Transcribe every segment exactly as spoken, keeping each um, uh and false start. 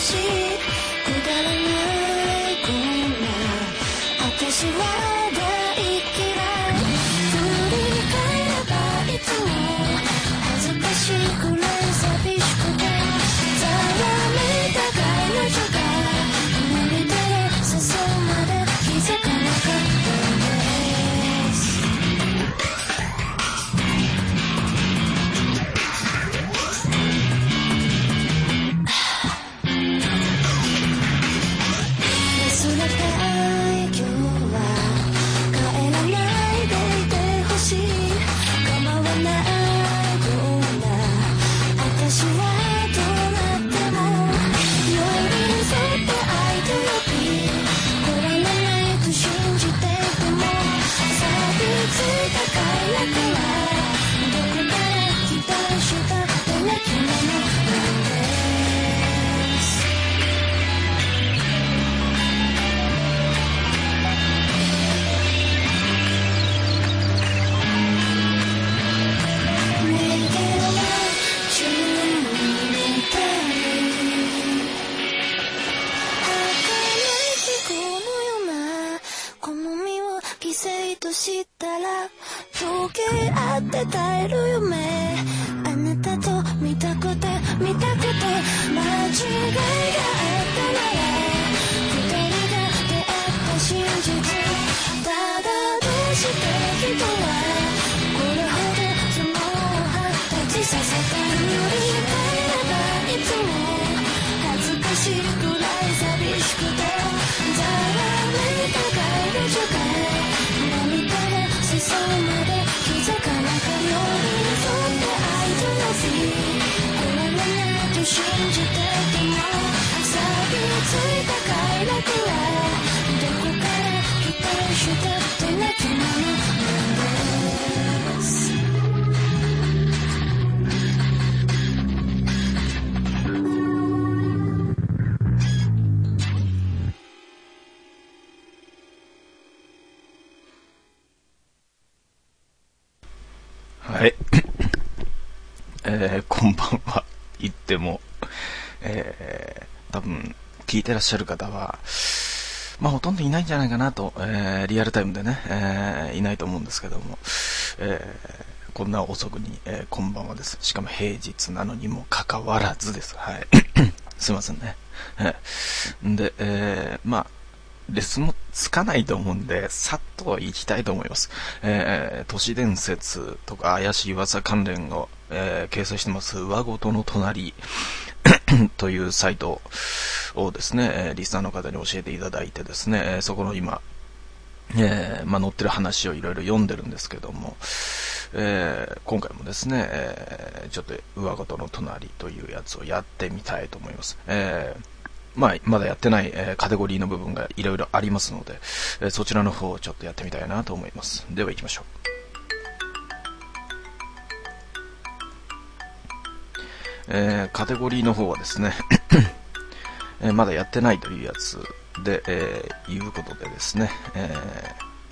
しいくだらないこんな私は大嫌い振り返ればいつも恥ずかしいくらい寂しくてざわめいた彼女が涙で裾まで気づかなかったんです忘れたい今日は帰らないでいてほしい構わないどんな私はどうなっても寄り添って愛と呼び変わらないと信じていても錆びついた快楽はどこから期待したってなきものなんです逃げは注意みたい儚い日このような好みを犠牲としたら溶け合って耐える夢あなたと見たくて見たくて間違いがあったなら二人が出会った真実ただどうして人はこれほど相撲を張った小ささが振り返ればいつも恥ずかしいくらい寂しくてざわめいた彼女が涙で裾まで気づかなかった寄り添って愛と呼び変わらないと信じていても錆びついた快楽はどこから期待したってなきものなんですはい、えー、こんばんは言っても、えー、多分聞いてらっしゃる方はまあほとんどいないんじゃないかなと、えー、リアルタイムでね、えー、いないと思うんですけども、えー、こんな遅くに、えー、こんばんはです。しかも平日なのにもかかわらずです。はいすいませんね。で、えー、まあレスもつかないと思うんで、さっと行きたいと思います。えー、都市伝説とか怪しい噂関連を、えー、掲載してます、上ごとの隣というサイトをですね、えー、リスナーの方に教えていただいてですね、えー、そこの今、えー、まあ、載ってる話をいろいろ読んでるんですけども、えー、今回もですね、えー、ちょっと上ごとの隣というやつをやってみたいと思います。えーまあ、まだやってない、えー、カテゴリーの部分がいろいろありますので、えー、そちらの方をちょっとやってみたいなと思います。では行きましょう。えー、カテゴリーの方はですね、えー、まだやってないというやつで、えー、いうことでですね、えー、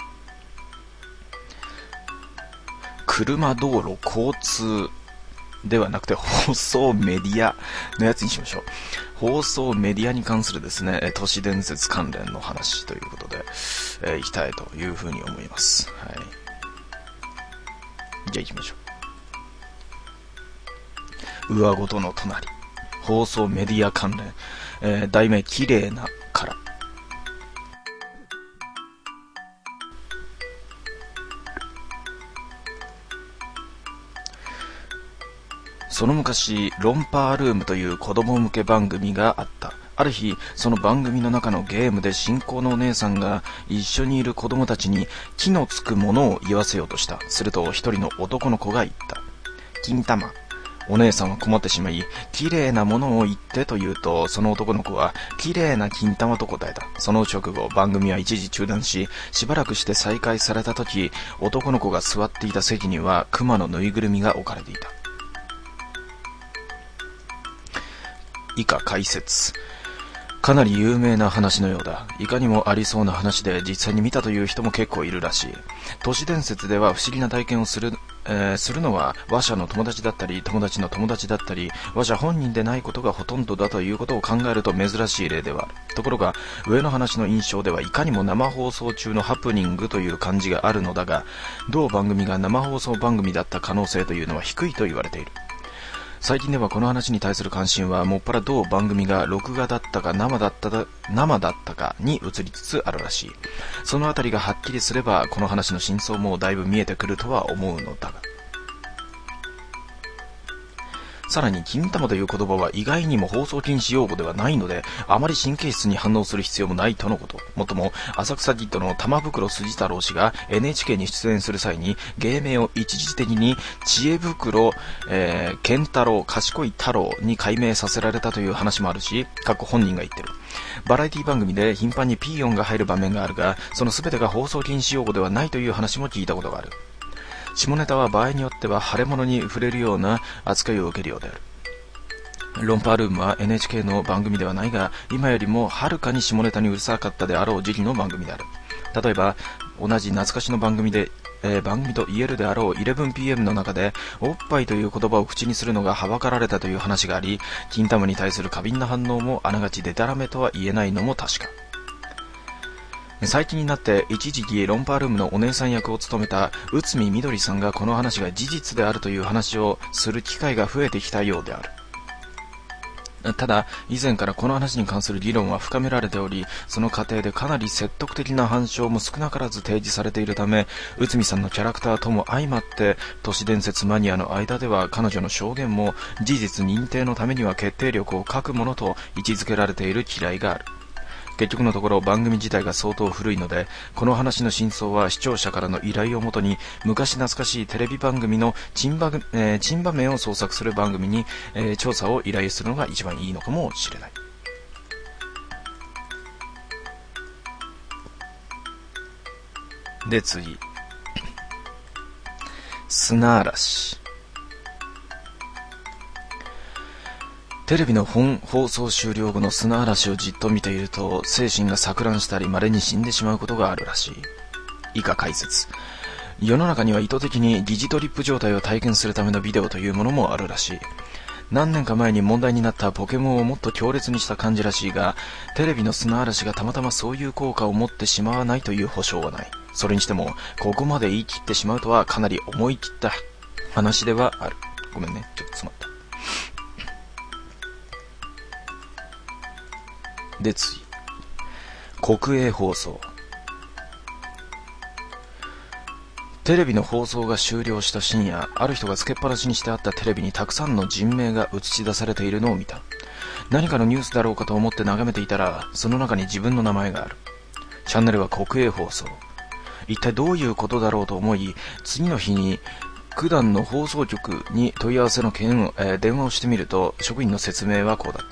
車道路交通ではなくて放送メディアのやつにしましょう。放送メディアに関するですね、都市伝説関連の話ということで、えー、いきたいというふうに思います。はい。じゃあ行きましょう。上ごとの隣。放送メディア関連。えー、題名、綺麗なから。その昔、ロンパールームという子供向け番組があった。ある日、その番組の中のゲームで進行のお姉さんが一緒にいる子供たちに木のつくものを言わせようとした。すると一人の男の子が言った。金玉。お姉さんは困ってしまい、綺麗なものを言ってと言うと、その男の子は綺麗な金玉と答えた。その直後、番組は一時中断し、しばらくして再開されたとき、男の子が座っていた席には熊のぬいぐるみが置かれていた。以下解説。かなり有名な話のようだ。いかにもありそうな話で実際に見たという人も結構いるらしい。都市伝説では不思議な体験をするえー、するのは話者の友達だったり友達の友達だったり話者本人でないことがほとんどだということを考えると珍しい例ではある。ところが上の話の印象ではいかにも生放送中のハプニングという感じがあるのだが、同番組が生放送番組だった可能性というのは低いと言われている。最近ではこの話に対する関心はもっぱら同番組が録画だったか生だったか生だったかに移りつつあるらしい。そのあたりがはっきりすればこの話の真相もだいぶ見えてくるとは思うのだが、さらに金玉という言葉は意外にも放送禁止用語ではないので、あまり神経質に反応する必要もないとのこと。もっとも浅草キッドの玉袋筋太郎氏が エヌエイチケー に出演する際に芸名を一時的に知恵袋、えー、健太郎賢い太郎に改名させられたという話もあるし、過去本人が言ってる。バラエティ番組で頻繁にピー音が入る場面があるが、その全てが放送禁止用語ではないという話も聞いたことがある。下ネタは場合によっては腫れ物に触れるような扱いを受けるようである。ロンパールームは エヌエイチケー の番組ではないが、今よりもはるかに下ネタにうるさかったであろう時期の番組である。例えば同じ懐かしの番組で、えー、番組と言えるであろう イレブンピーエム の中でおっぱいという言葉を口にするのがはばかられたという話があり、金玉に対する過敏な反応もあながちデタラメとは言えないのも確か。最近になって一時期ロンパールームのお姉さん役を務めた内海みどりさんがこの話が事実であるという話をする機会が増えてきたようである。ただ以前からこの話に関する議論は深められており、その過程でかなり説得的な反証も少なからず提示されているため、内海さんのキャラクターとも相まって都市伝説マニアの間では彼女の証言も事実認定のためには決定力を欠くものと位置づけられている嫌いがある。結局のところ番組自体が相当古いので、この話の真相は視聴者からの依頼をもとに昔懐かしいテレビ番組の珍場、えー、珍場面を創作する番組に、えー、調査を依頼するのが一番いいのかもしれない。で次、砂嵐。テレビの本放送終了後の砂嵐をじっと見ていると精神が錯乱したり稀に死んでしまうことがあるらしい。以下解説。世の中には意図的に疑似トリップ状態を体験するためのビデオというものもあるらしい。何年か前に問題になったポケモンをもっと強烈にした感じらしいが、テレビの砂嵐がたまたまそういう効果を持ってしまわないという保証はない。それにしてもここまで言い切ってしまうとはかなり思い切った話ではある。ごめんね、ちょっと詰まった。で次、国営放送。テレビの放送が終了した深夜、ある人がつけっぱなしにしてあったテレビにたくさんの人名が映し出されているのを見た。何かのニュースだろうかと思って眺めていたら、その中に自分の名前がある。チャンネルは国営放送。一体どういうことだろうと思い、次の日に九段の放送局に問い合わせの件を、えー、電話をしてみると、職員の説明はこうだった。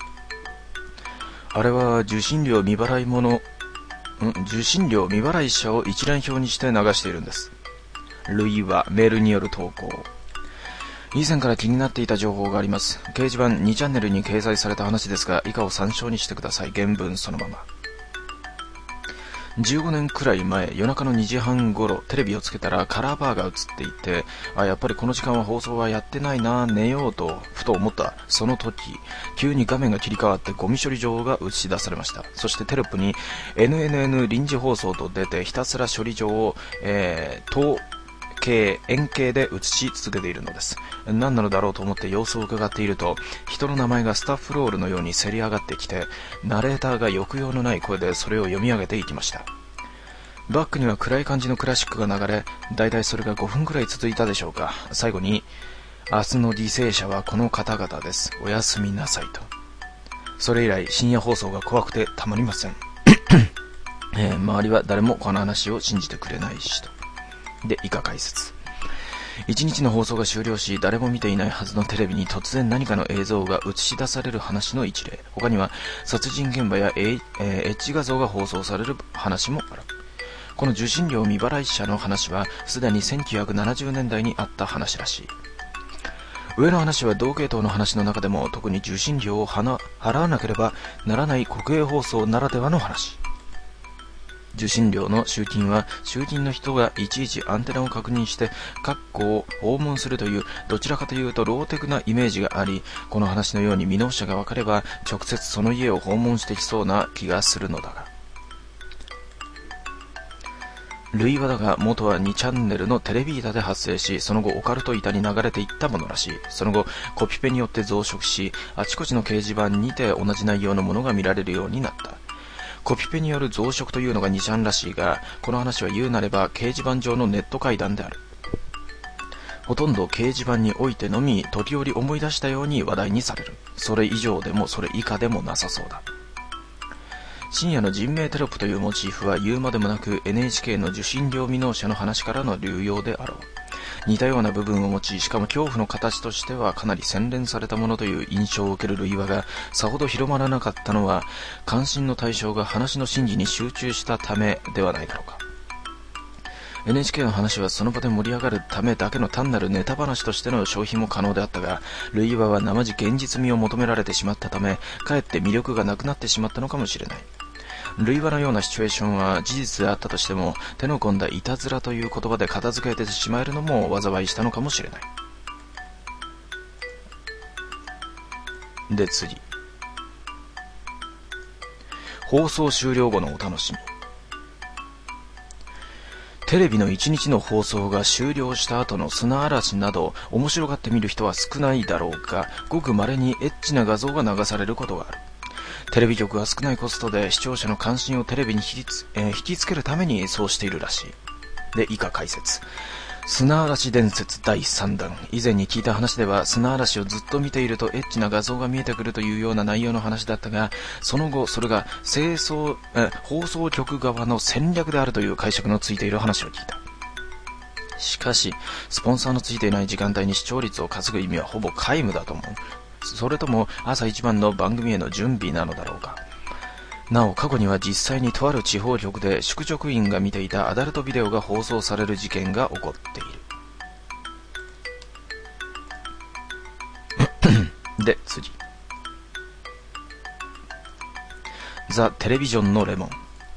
あれは受信料未払い者、ん受信料未払い者を一覧表にして流しているんです。類はメールによる投稿。以前から気になっていた情報があります。掲示板にチャンネルに掲載された話ですが、以下を参照にしてください。原文そのまま。じゅうごねんくらい前、夜中のにじはん頃、テレビをつけたらカラーバーが映っていて、あ、やっぱりこの時間は放送はやってないな、寝ようとふと思ったその時、急に画面が切り替わってゴミ処理場が映し出されました。そしてテロップに エヌエヌエヌ 臨時放送と出て、ひたすら処理場を、えー、統計円形で映し続けているのです。何なのだろうと思って様子を伺っていると、人の名前がスタッフロールのようにせり上がってきて、ナレーターが抑揚のない声でそれを読み上げていきました。バックには暗い感じのクラシックが流れ、だいたいそれがごふんくらい続いたでしょうか。最後に、明日の犠牲者はこの方々です。おやすみなさいと。それ以来深夜放送が怖くてたまりません。えー、周りは誰もこの話を信じてくれないしと。で、以下解説。一日の放送が終了し、誰も見ていないはずのテレビに突然何かの映像が映し出される話の一例。他には殺人現場やエッジ画像が放送される話もある。この受信料未払い者の話はすでにせんきゅうひゃくななじゅうねんだいにあった話らしい。上の話は同系統の話の中でも特に受信料を払わなければならない国営放送ならではの話。 受信料の集金は集金の人がいちいちアンテナを確認して各戸を訪問するというどちらかというとローテクなイメージがあり、この話のように未納者が分かれば直接その家を訪問してきそうな気がするのだが、類話だが元はにチャンネルのテレビ板で発生し、その後オカルト板に流れていったものらしい。その後コピペによって増殖し、あちこちの掲示板にて同じ内容のものが見られるようになった。コピペによる増殖というのがにちゃんらしいが、この話は言うなれば掲示板上のネット会談である。ほとんど掲示板においてのみ時折思い出したように話題にされる。それ以上でもそれ以下でもなさそうだ。深夜の人名テロップというモチーフは言うまでもなく エヌエイチケー の受信料未納者の話からの流用であろう。似たような部分を持ち、しかも恐怖の形としてはかなり洗練されたものという印象を受ける類話がさほど広まらなかったのは、関心の対象が話の真偽に集中したためではないだろうか。エヌエイチケー の話はその場で盛り上がるためだけの単なるネタ話としての消費も可能であったが、類話は生地現実味を求められてしまったため、かえって魅力がなくなってしまったのかもしれない。類話のようなシチュエーションは事実であったとしても、手の込んだいたずらという言葉で片付けてしまえるのも災いしたのかもしれない。で次、放送終了後のお楽しみ。テレビの一日の放送が終了した後の砂嵐など面白がって見る人は少ないだろうが、ごく稀にエッチな画像が流されることがある。テレビ局が少ないコストで視聴者の関心をテレビに引きつ、えー、引きつけるためにそうしているらしい。で、以下解説。砂嵐伝説だいさんだん。以前に聞いた話では、砂嵐をずっと見ているとエッチな画像が見えてくるというような内容の話だったが、その後それが清掃え放送局側の戦略であるという解釈のついている話を聞いた。しかしスポンサーのついていない時間帯に視聴率を稼ぐ意味はほぼ皆無だと思う。それとも朝一番の番組への準備なのだろうか。なお過去には実際にとある地方局で宿直員が見ていたアダルトビデオが放送される事件が起こっている。で次、ザ・テレビジョンのレモン。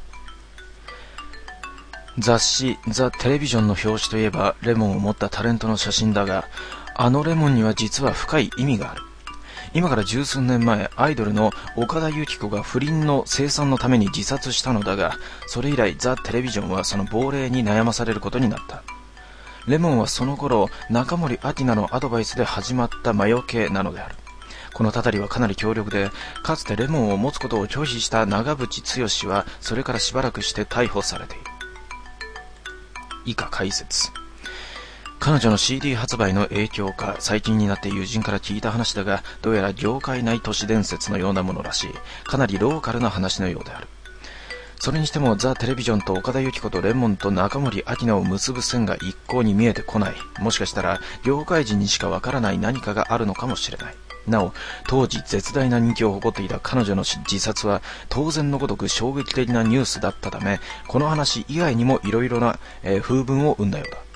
雑誌ザ・テレビジョンの表紙といえばレモンを持ったタレントの写真だが、あのレモンには実は深い意味がある。今から十数年前、アイドルの岡田由紀子が不倫の清算のために自殺したのだが、それ以来ザ・テレビジョンはその亡霊に悩まされることになった。レモンはその頃中森明菜のアドバイスで始まった魔除けなのである。このたたりはかなり強力で、かつてレモンを持つことを拒否した長渕剛はそれからしばらくして逮捕されている。以下解説。彼女の シーディー 発売の影響か、最近になって友人から聞いた話だが、どうやら業界内都市伝説のようなものらしい。かなりローカルな話のようである。それにしてもザ・テレビジョンと岡田由紀子とレモンと中森明菜を結ぶ線が一向に見えてこない。もしかしたら業界人にしかわからない何かがあるのかもしれない。なお当時絶大な人気を誇っていた彼女の自殺は当然のごとく衝撃的なニュースだったため、この話以外にもいろいろな、えー、風文を生んだようだ。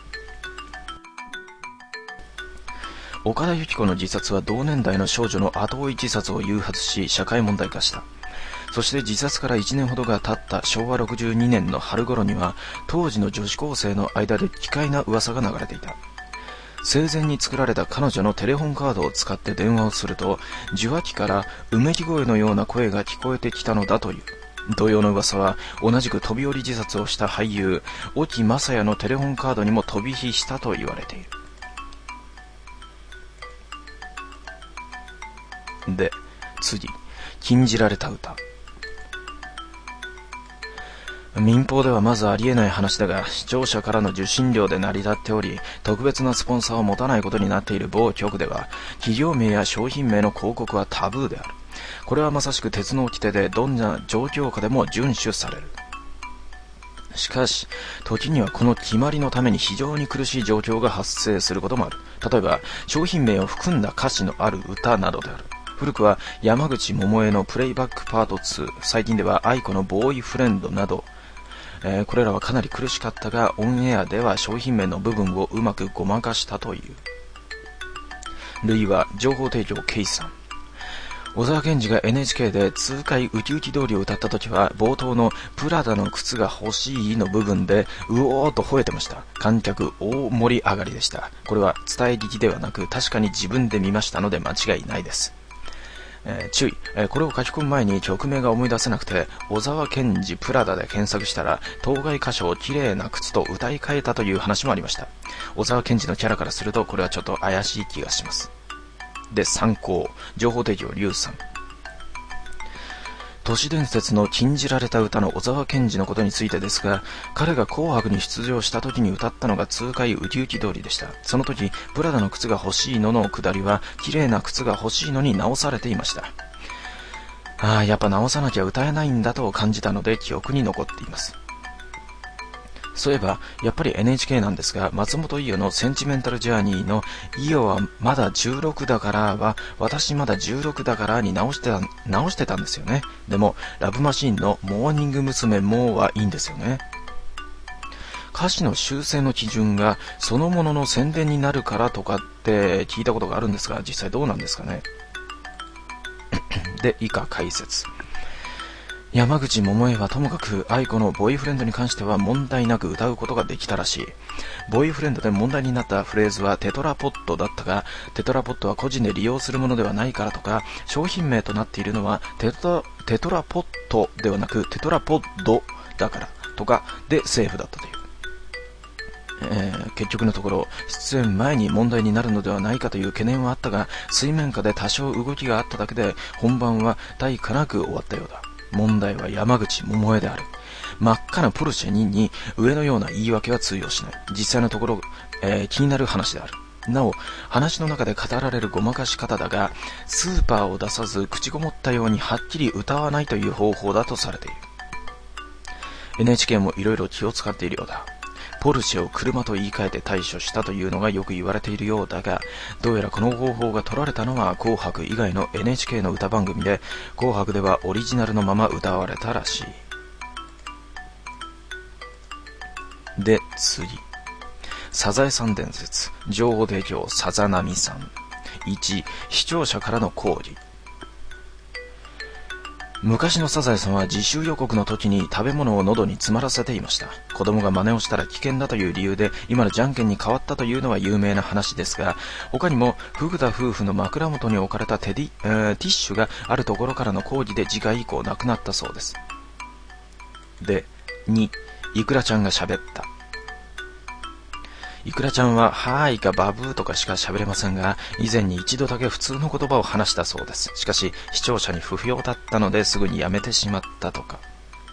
岡田由紀子の自殺は同年代の少女の後追い自殺を誘発し社会問題化した。そして自殺からいちねんほどが経ったしょうわろくじゅうにねんの春頃には、当時の女子高生の間で奇怪な噂が流れていた。生前に作られた彼女のテレホンカードを使って電話をすると、受話器からうめき声のような声が聞こえてきたのだという。同様の噂は同じく飛び降り自殺をした俳優沖正也のテレホンカードにも飛び火したと言われている。で次、禁じられた歌。民放ではまずありえない話だが、視聴者からの受信料で成り立っており、特別なスポンサーを持たないことになっている某局では、企業名や商品名の広告はタブーである。これはまさしく鉄の掟で、どんな状況下でも遵守される。しかし時にはこの決まりのために非常に苦しい状況が発生することもある。例えば商品名を含んだ歌詞のある歌などである。古くは山口百恵のプレイバックパートツー、最近では愛子のボーイフレンドなど、えー、これらはかなり苦しかったが、オンエアでは商品名の部分をうまくごまかしたという。類は情報提供ケイさん。 小沢健二が エヌエイチケー で痛快ウキウキ通りを歌った時は、冒頭のプラダの靴が欲しいの部分でうおーと吠えてました。観客大盛り上がりでした。これは伝え聞きではなく、確かに自分で見ましたので間違いないです。えー、注意、えー、これを書き込む前に曲名が思い出せなくて、小沢健二プラダで検索したら、当該歌唱を綺麗な靴と歌い替えたという話もありました。小沢健二のキャラからすると、これはちょっと怪しい気がします。で、参考、情報提供、リュウさん。都市伝説の禁じられた歌の小沢健二のことについてですが、彼が紅白に出場した時に歌ったのが痛快ウキウキ通りでした。その時、プラダの靴が欲しいののくだりは、綺麗な靴が欲しいのに直されていました。ああ、やっぱ直さなきゃ歌えないんだと感じたので記憶に残っています。そういえば、やっぱり エヌエイチケー なんですが、松本伊代のセンチメンタルジャーニーの伊代はまだじゅうろくだからは、私まだじゅうろくだからに直してた、直してたんですよね。でも、ラブマシーンのモーニング娘。もはいいんですよね。歌詞の修正の基準がそのものの宣伝になるからとかって聞いたことがあるんですが、実際どうなんですかね。で、以下解説。山口百恵はともかく愛子のボーイフレンドに関しては問題なく歌うことができたらしい。ボーイフレンドで問題になったフレーズはテトラポットだったが、テトラポットは個人で利用するものではないからとか、商品名となっているのはテト、テトラポットではなくテトラポッドだからとかでセーフだったという。えー、結局のところ出演前に問題になるのではないかという懸念はあったが、水面下で多少動きがあっただけで本番は大化なく終わったようだ。問題は山口百恵である。真っ赤なポルシェにに上のような言い訳は通用しない。実際のところ、えー、気になる話である。なお、話の中で語られるごまかし方だが、スーパーを出さず口ごもったようにはっきり歌わないという方法だとされている。エヌエイチケー もいろいろ気を使っているようだ。ポルシェを車と言い換えて対処したというのがよく言われているようだが、どうやらこの方法が取られたのは紅白以外の エヌエイチケー の歌番組で、紅白ではオリジナルのまま歌われたらしい。で、次。サザエさん伝説、情報提供、さざなみさん。いち、視聴者からの抗議。昔のサザエさんは自習予告の時に食べ物を喉に詰まらせていました。子供が真似をしたら危険だという理由で今のじゃんけんに変わったというのは有名な話ですが、他にもフグ田夫婦の枕元に置かれたテディ、えー、ティッシュがあるところからの抗議で次回以降なくなったそうです。で、に、イクラちゃんが喋った。イクラちゃんははーいかバブーとかしか喋れませんが、以前に一度だけ普通の言葉を話したそうです。しかし視聴者に不評だったのですぐにやめてしまったとか。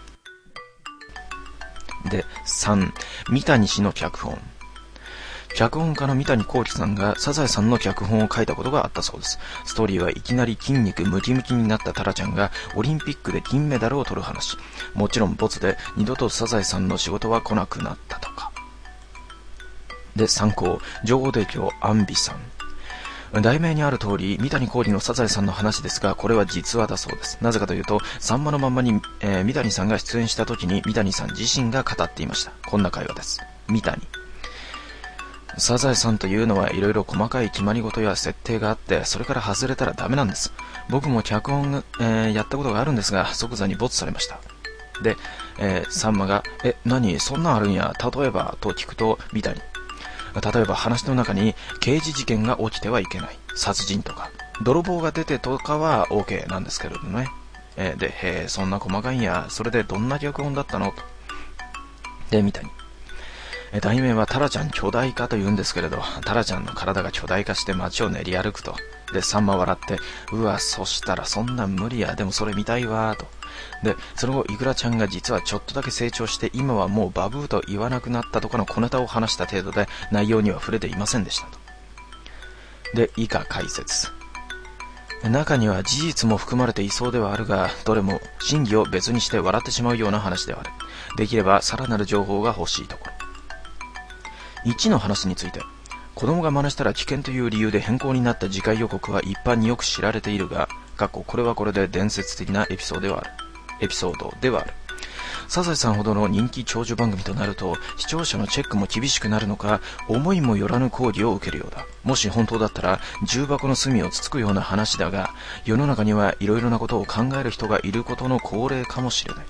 で、さん、三谷氏の脚本。脚本家の三谷幸喜さんがサザエさんの脚本を書いたことがあったそうです。ストーリーはいきなり筋肉ムキムキになったタラちゃんがオリンピックで金メダルを取る話。もちろんボツで二度とサザエさんの仕事は来なくなったとか。で、参考、情報提供、アンビさん。題名にある通り、三谷幸喜のサザエさんの話ですが、これは実話だそうです。なぜかというと、さんまのまんまに、えー、三谷さんが出演した時に三谷さん自身が語っていました。こんな会話です。三谷。サザエさんというのはいろいろ細かい決まり事や設定があって、それから外れたらダメなんです。僕も脚本、えー、やったことがあるんですが、即座にボツされました。で、えー、さんまが、え、何、そんなんあるんや、例えば、と聞くと、三谷。例えば話の中に刑事事件が起きてはいけない。殺人とか。泥棒が出てとかは OK なんですけれどね。えー、で、へえ、そんな細かいんや。それでどんな脚本だったのと。で、みたいに。えー、題名はタラちゃん巨大化と言うんですけれど、タラちゃんの体が巨大化して街を練り歩くと。で、さんま笑って、うわ、そしたらそんなん無理や。でもそれ見たいわーと。で、その後イクラちゃんが実はちょっとだけ成長して今はもうバブーと言わなくなったとかの小ネタを話した程度で内容には触れていませんでしたと。で、以下解説。中には事実も含まれていそうではあるが、どれも真偽を別にして笑ってしまうような話ではある。できればさらなる情報が欲しいところ。いちの話について、子供が真似したら危険という理由で変更になった次回予告は一般によく知られているが、過去これはこれで伝説的なエピソードではある。エピソードではある。 サザエさんほどの人気長寿番組となると視聴者のチェックも厳しくなるのか、思いもよらぬ抗議を受けるようだ。もし本当だったら重箱の隅をつつくような話だが、世の中にはいろいろなことを考える人がいることの恒例かもしれない。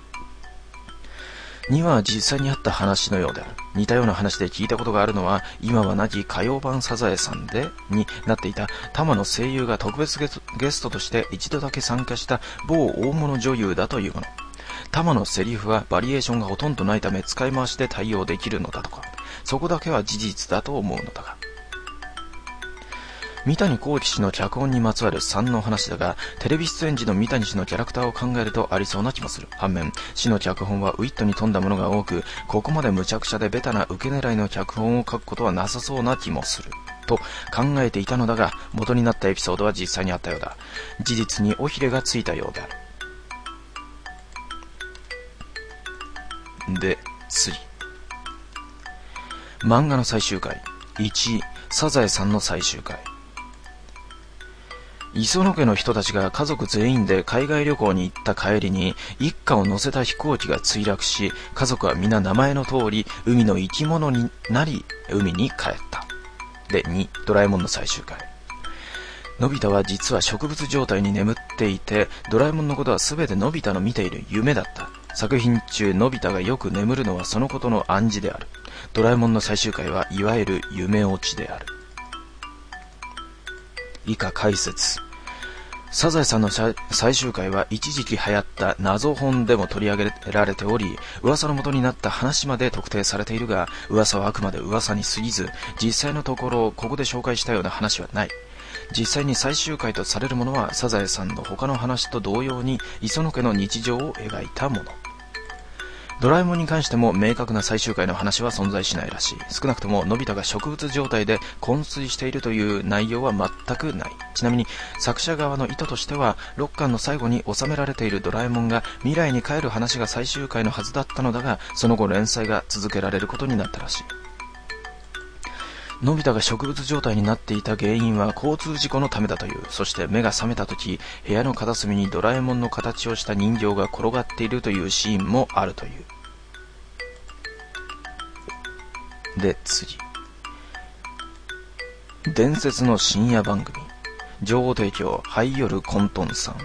には実際にあった話のようである。似たような話で聞いたことがあるのは、今は亡き火曜版サザエさんでになっていたタマの声優が特別ゲスゲストとして一度だけ参加した某大物女優だというもの。タマのセリフはバリエーションがほとんどないため使い回しで対応できるのだとか。そこだけは事実だと思うのだが。三谷幸喜氏の脚本にまつわるさんの話だが、テレビ出演時の三谷氏のキャラクターを考えるとありそうな気もする。反面、氏の脚本はウィットに富んだものが多く、ここまで無茶苦茶でベタな受け狙いの脚本を書くことはなさそうな気もする。と考えていたのだが、元になったエピソードは実際にあったようだ。事実に尾ひれがついたようである。で、次。漫画の最終回。いち、サザエさんの最終回。磯野家の人たちが家族全員で海外旅行に行った帰りに一家を乗せた飛行機が墜落し、家族は皆名前の通り海の生き物になり海に帰った。で、に、ドラえもんの最終回。のび太は実は植物状態に眠っていて、ドラえもんのことは全てのび太の見ている夢だった。作品中のび太がよく眠るのはそのことの暗示である。ドラえもんの最終回はいわゆる夢落ちである。以下解説。サザエさんの最終回は一時期流行った謎本でも取り上げられており、噂の元になった話まで特定されているが、噂はあくまで噂に過ぎず、実際のところここで紹介したような話はない。実際に最終回とされるものはサザエさんの他の話と同様に磯野家の日常を描いたもの。ドラえもんに関しても明確な最終回の話は存在しないらしい。少なくとものび太が植物状態で昏睡しているという内容は全くない。ちなみに作者側の意図としてはろっかんの最後に収められているドラえもんが未来に帰る話が最終回のはずだったのだが、その後連載が続けられることになったらしい。のび太が植物状態になっていた原因は交通事故のためだという。そして目が覚めた時、部屋の片隅にドラえもんの形をした人形が転がっているというシーンもあるという。で、次。伝説の深夜番組。情報提供、ハイヨルコントンさん。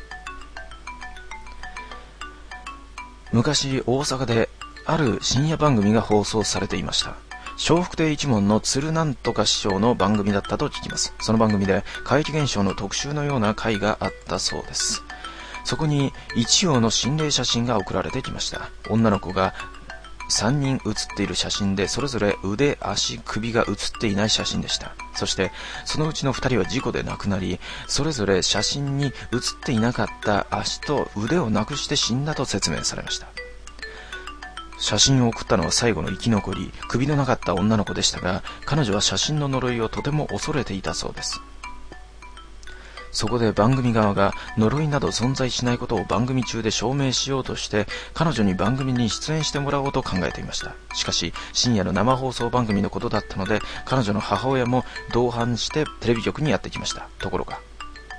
昔、大阪である深夜番組が放送されていました。笑福亭一門の鶴なんとか師匠の番組だったと聞きます。その番組で怪奇現象の特集のような回があったそうです。そこに一葉の心霊写真が送られてきました。女の子がさんにん写っている写真で、それぞれ腕、足、首が写っていない写真でした。そしてそのうちのふたりは事故で亡くなり、それぞれ写真に写っていなかった足と腕をなくして死んだと説明されました。写真を送ったのは最後の生き残り、首のなかった女の子でしたが、彼女は写真の呪いをとても恐れていたそうです。そこで番組側が呪いなど存在しないことを番組中で証明しようとして、彼女に番組に出演してもらおうと考えていました。しかし深夜の生放送番組のことだったので、彼女の母親も同伴してテレビ局にやってきました。ところが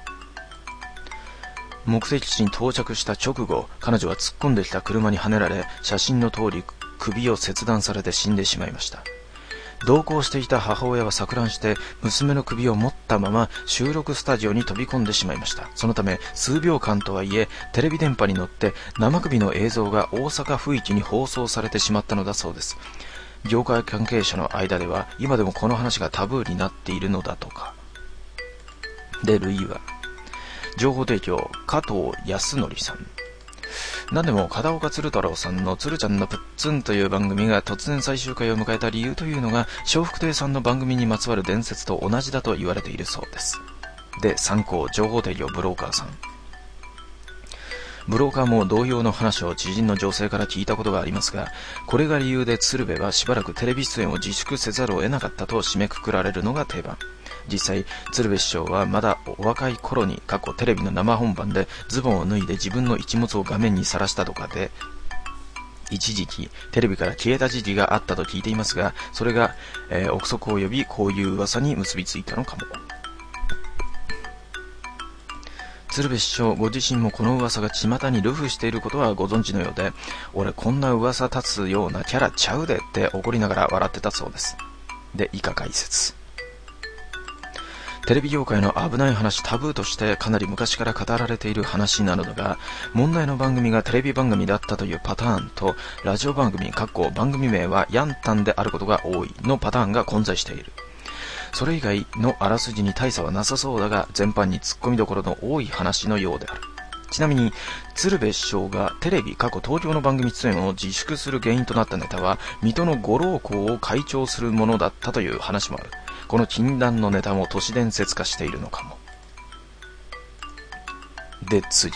目的地に到着した直後、彼女は突っ込んできた車にはねられ、写真の通り首を切断されて死んでしまいました。同行していた母親は錯乱して娘の首を持ったまま収録スタジオに飛び込んでしまいました。そのため数秒間とはいえテレビ電波に乗って生首の映像が大阪府域に放送されてしまったのだそうです。業界関係者の間では今でもこの話がタブーになっているのだとか。で、類は情報提供、加藤康則さん。何でも片岡鶴太郎さんの鶴ちゃんのプッツンという番組が突然最終回を迎えた理由というのが、笑福亭さんの番組にまつわる伝説と同じだと言われているそうです。で、参考、情報提供ブローカーさん。ブローカーも同様の話を知人の女性から聞いたことがありますが、これが理由で鶴瓶はしばらくテレビ出演を自粛せざるを得なかったと締めくくられるのが定番。実際鶴瓶師匠はまだお若い頃に過去テレビの生本番でズボンを脱いで自分の一物を画面にさらしたとかで、一時期テレビから消えた時期があったと聞いていますが、それが、えー、憶測を呼び、こういう噂に結びついたのかも。 鶴瓶師匠ご自身もこの噂が巷に流布していることはご存知のようで、俺こんな噂立つようなキャラちゃうでって怒りながら笑ってたそうです。で、以下解説。テレビ業界の危ない話、タブーとしてかなり昔から語られている話なのだが、問題の番組がテレビ番組だったというパターンと、ラジオ番組番組名はヤンタンであることが多いのパターンが混在している。それ以外のあらすじに大差はなさそうだが、全般に突っ込みどころの多い話のようである。ちなみに鶴瓶師匠がテレビ東京の番組出演を自粛する原因となったネタは、水戸の五郎校を会長するものだったという話もある。この禁断のネタも都市伝説化しているのかも。で、次。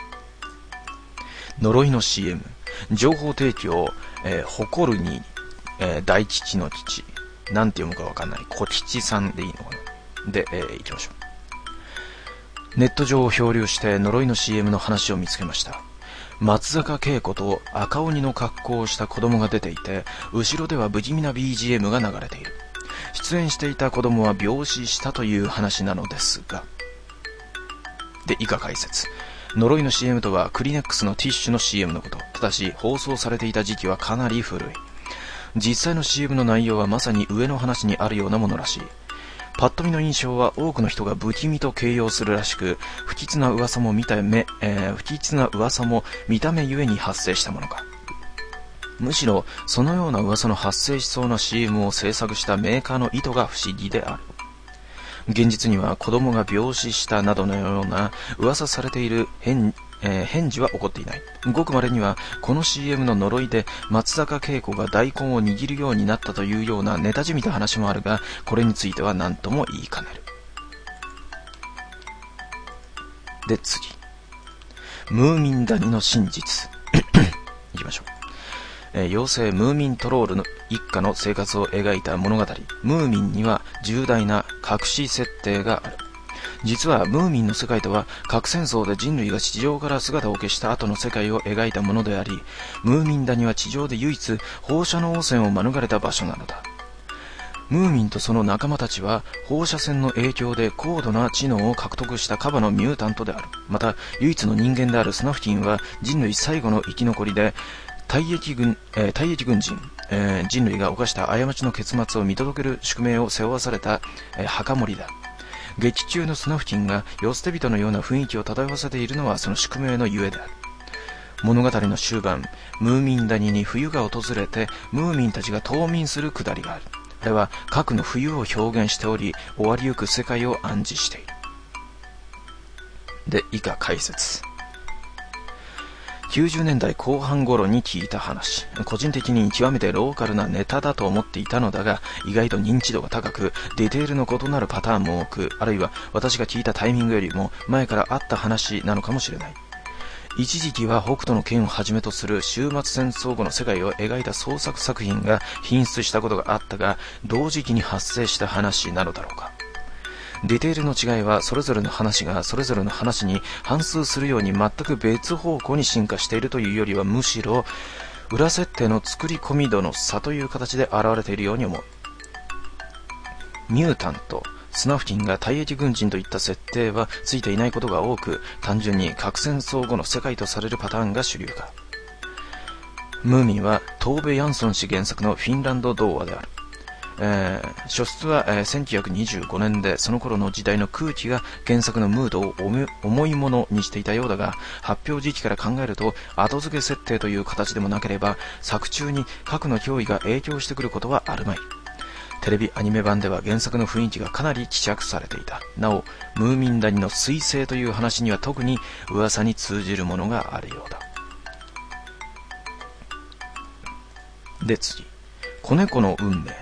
呪いの シーエム。情報提供、えー、誇るに、えー、大吉の吉。なんて読むかわかんない。小吉さんでいいのかな。で、えー、行きましょう。ネット上を漂流して呪いの シーエム の話を見つけました。松坂慶子と赤鬼の格好をした子供が出ていて、後ろでは不気味な ビージーエム が流れている。出演していた子供は病死したという話なのですが。で、以下解説。呪いの シーエム とはクリネックスのティッシュの シーエム のこと。ただし放送されていた時期はかなり古い。実際の シーエム の内容はまさに上の話にあるようなものらしい。パッと見の印象は多くの人が不気味と形容するらしく、不吉な噂も見た目、えー、不吉な噂も見た目ゆえに発生したものか。むしろそのような噂の発生しそうな シーエム を制作したメーカーの意図が不思議である。現実には子供が病死したなどのような噂されている変、えー、返事は起こっていない。ごく稀にはこの シーエム の呪いで松坂慶子が大根を握るようになったというようなネタじみた話もあるが、これについては何とも言いかねる。で、次。ムーミン谷の真実。いきましょう。えー、妖精ムーミントロールの一家の生活を描いた物語。ムーミンには重大な隠し設定がある。実はムーミンの世界とは核戦争で人類が地上から姿を消した後の世界を描いたものであり、ムーミン谷は地上で唯一放射能汚染を免れた場所なのだ。ムーミンとその仲間たちは放射線の影響で高度な知能を獲得したカバのミュータントである。また唯一の人間であるスナフキンは人類最後の生き残りで、退役軍、えー、退役軍人、えー、人類が犯した過ちの結末を見届ける宿命を背負わされた、えー、墓守だ。劇中のスナフキンが世捨て人のような雰囲気を漂わせているのはその宿命のゆえである。物語の終盤、ムーミン谷に冬が訪れてムーミンたちが冬眠するくだりがある。あれは核の冬を表現しており、終わりゆく世界を暗示している。で、以下解説。きゅうじゅうねんだいこう半頃に聞いた話。個人的に極めてローカルなネタだと思っていたのだが、意外と認知度が高く、ディテールの異なるパターンも多く、あるいは私が聞いたタイミングよりも前からあった話なのかもしれない。一時期は北斗の拳をはじめとする終末戦争後の世界を描いた創作作品が品質したことがあったが、同時期に発生した話なのだろうか。ディテールの違いはそれぞれの話がそれぞれの話に反数するように全く別方向に進化しているというよりは、むしろ裏設定の作り込み度の差という形で現れているように思う。ミュータント、スナフキンが退役軍人といった設定はついていないことが多く、単純に核戦争後の世界とされるパターンが主流か。ムーミンはトーベ・ヤンソン氏原作のフィンランド童話である。えー、初出は、えー、せんきゅうひゃくにじゅうごねんで、その頃の時代の空気が原作のムードを重いものにしていたようだが、発表時期から考えると後付け設定という形でもなければ作中に核の脅威が影響してくることはあるまい。テレビアニメ版では原作の雰囲気がかなり希釈されていた。なおムーミン谷の彗星という話には特に噂に通じるものがあるようだ。で、次、子猫の運命。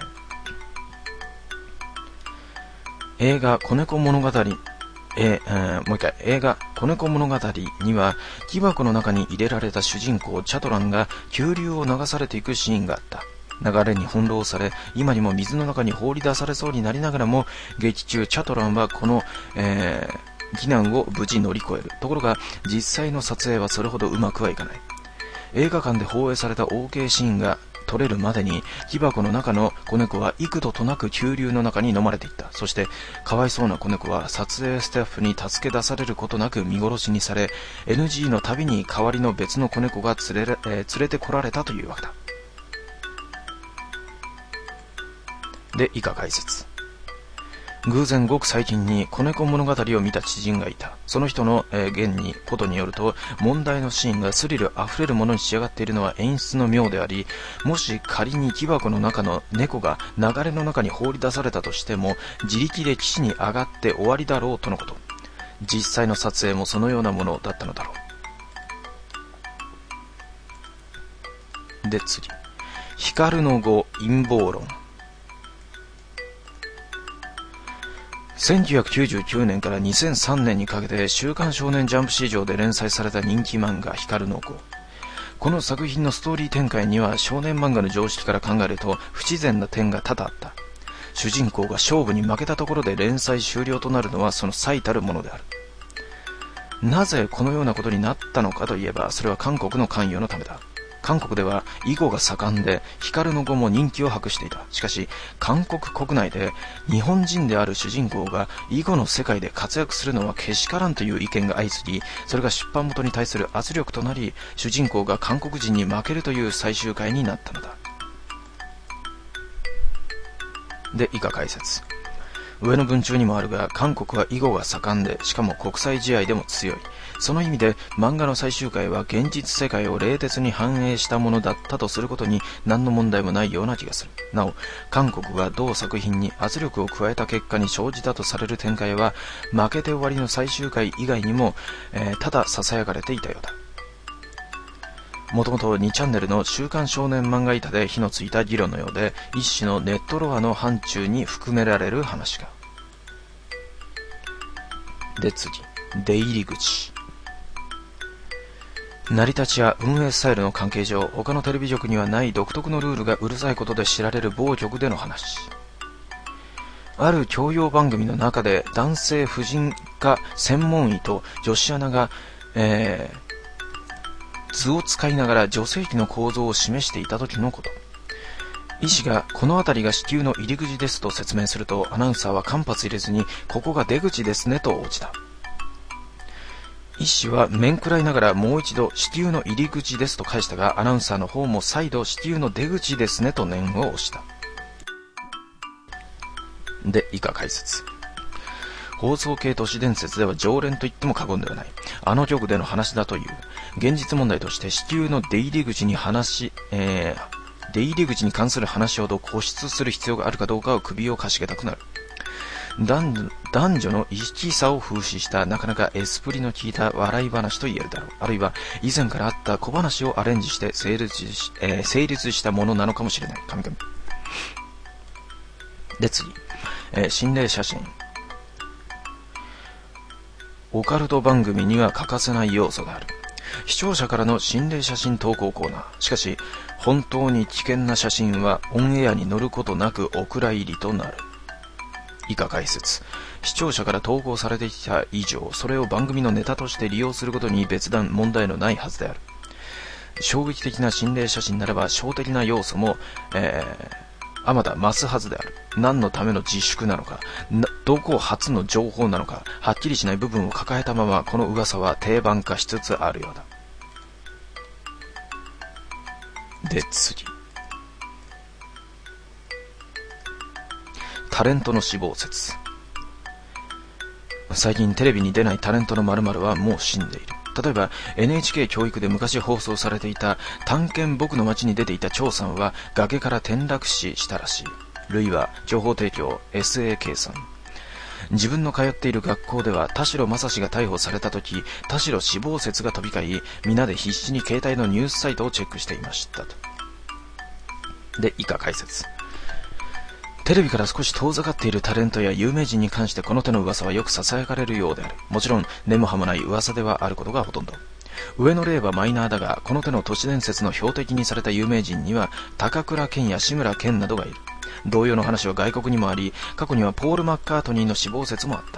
映画子猫物語、えー、もう一回、映画子猫物語には木箱の中に入れられた主人公チャトランが急流を流されていくシーンがあった。流れに翻弄され、今にも水の中に放り出されそうになりながらも、劇中チャトランはこの、えー、危難を無事乗り越える。ところが実際の撮影はそれほどうまくはいかない。映画館で放映された オーケー シーンが取れるまでに木箱の中の子猫は幾度となく急流の中に飲まれていった。そしてかわいそうな子猫は撮影スタッフに助け出されることなく見殺しにされ、 エヌジー のたびに代わりの別の子猫が連れ、えー、連れてこられたというわけだ。で、以下解説。偶然ごく最近に子猫物語を見た知人がいた。その人の、えー、言にことによると、問題のシーンがスリルあふれるものに仕上がっているのは演出の妙であり、もし仮に木箱の中の猫が流れの中に放り出されたとしても自力で岸に上がって終わりだろうとのこと。実際の撮影もそのようなものだったのだろう。で、次。光の語陰謀論。せんきゅうひゃくきゅうじゅうきゅうねんからにせんさんねんにかけて週刊少年ジャンプ史上で連載された人気漫画光の語。この作品のストーリー展開には少年漫画の常識から考えると不自然な点が多々あった。主人公が勝負に負けたところで連載終了となるのはその最たるものである。なぜこのようなことになったのかといえば、それは韓国の関与のためだ。韓国では囲碁が盛んで光の碁も人気を博していた。しかし韓国国内で日本人である主人公が囲碁の世界で活躍するのはけしからんという意見が相次ぎ、それが出版元に対する圧力となり、主人公が韓国人に負けるという最終回になったのだ。で、以下解説。上の文中にもあるが、韓国は囲碁が盛んで、しかも国際試合でも強い。その意味で漫画の最終回は現実世界を冷徹に反映したものだったとすることに何の問題もないような気がする。なお、韓国が同作品に圧力を加えた結果に生じたとされる展開は負けて終わりの最終回以外にも、えー、ただ囁かれていたようだ。もともとにチャンネルの週刊少年漫画板で火のついた議論のようで、一種のネットロアの範疇に含められる話が。で、次。出入り口。成り立ちや運営スタイルの関係上、他のテレビ局にはない独特のルールがうるさいことで知られる某局での話。ある教養番組の中で男性婦人科専門医と女子アナが、えー図を使いながら女性器の構造を示していた時のこと。医師がこの辺りが子宮の入り口ですと説明すると、アナウンサーは間髪入れずにここが出口ですねと応じた。医師は面食らいながらもう一度子宮の入り口ですと返したが、アナウンサーの方も再度子宮の出口ですねと念を押した。で、以下解説。放送系都市伝説では常連と言っても過言ではない。あの局での話だという。現実問題として子宮の出入り口に話、えー、出入り口に関する話ほど固執する必要があるかどうかを首をかしげたくなる。男, 男女の意識差を風刺したなかなかエスプリの効いた笑い話と言えるだろう。あるいは以前からあった小話をアレンジして成立 し,、えー、成立したものなのかもしれない。神々。で、次、えー、心霊写真。オカルト番組には欠かせない要素がある。視聴者からの心霊写真投稿コーナー。しかし本当に危険な写真はオンエアに乗ることなくお蔵入りとなる。以下解説。視聴者から投稿されてきた以上、それを番組のネタとして利用することに別段問題のないはずである。衝撃的な心霊写真ならば小的な要素も、えーあまだ増すはずである。何のための自粛なのか、どこ初の情報なのか、はっきりしない部分を抱えたままこの噂は定番化しつつあるようだ。で、次。タレントの死亡説。最近テレビに出ないタレントの〇〇はもう死んでいる。例えば エヌエイチケー 教育で昔放送されていた探検僕の街に出ていた張さんは崖から転落死したらしい。類は情報提供 エスエーケー さん。自分の通っている学校では田代正史が逮捕された時、田代死亡説が飛び交い、皆で必死に携帯のニュースサイトをチェックしていましたと。で、以下解説。テレビから少し遠ざかっているタレントや有名人に関してこの手の噂はよく囁かれるようである。もちろん根も葉もない噂ではあることがほとんど。上の例はマイナーだが、この手の都市伝説の標的にされた有名人には高倉健や志村けんなどがいる。同様の話は外国にもあり、過去にはポール・マッカートニーの死亡説もあった。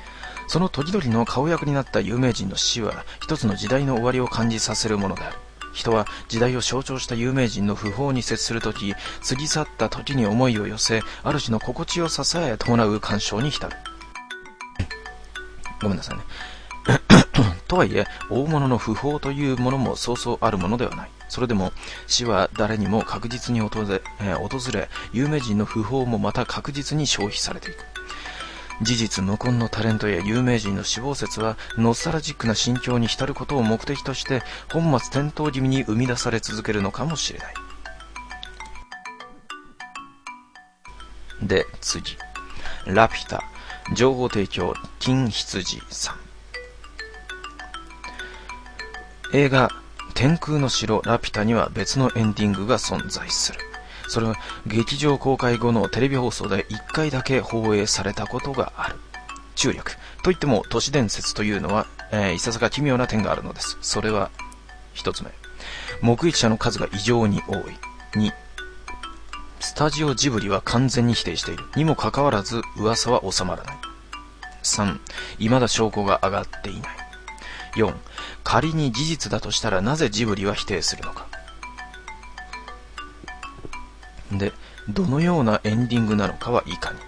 その時々の顔役になった有名人の死は一つの時代の終わりを感じさせるものである。 人は時代を象徴した有名人の訃報に接するとき、過ぎ去った時に思いを寄せ、ある種の心地よささえ伴う感傷に浸る。ごめんなさいね。とはいえ、大物の訃報というものもそうそうあるものではない。それでも死は誰にも確実に訪れ、えー、訪れ、有名人の訃報もまた確実に消費されていく。事実無根のタレントや有名人の死亡説はノスタルジックな心境に浸ることを目的として本末転倒気味に生み出され続けるのかもしれない。で、次。ラピュタ、情報提供、金羊さん。映画、天空の城ラピュタには別のエンディングが存在する。それは劇場公開後のテレビ放送でいっかいだけ放映されたことがある。中略といっても都市伝説というのは、えー、いささか奇妙な点があるのです。それは一つ目、目撃者の数が異常に多い。に、スタジオジブリは完全に否定しているにもかかわらず噂は収まらない。さん、未だ証拠が上がっていない。よん、仮に事実だとしたらなぜジブリは否定するのか。で、どのようなエンディングなのかはいかに。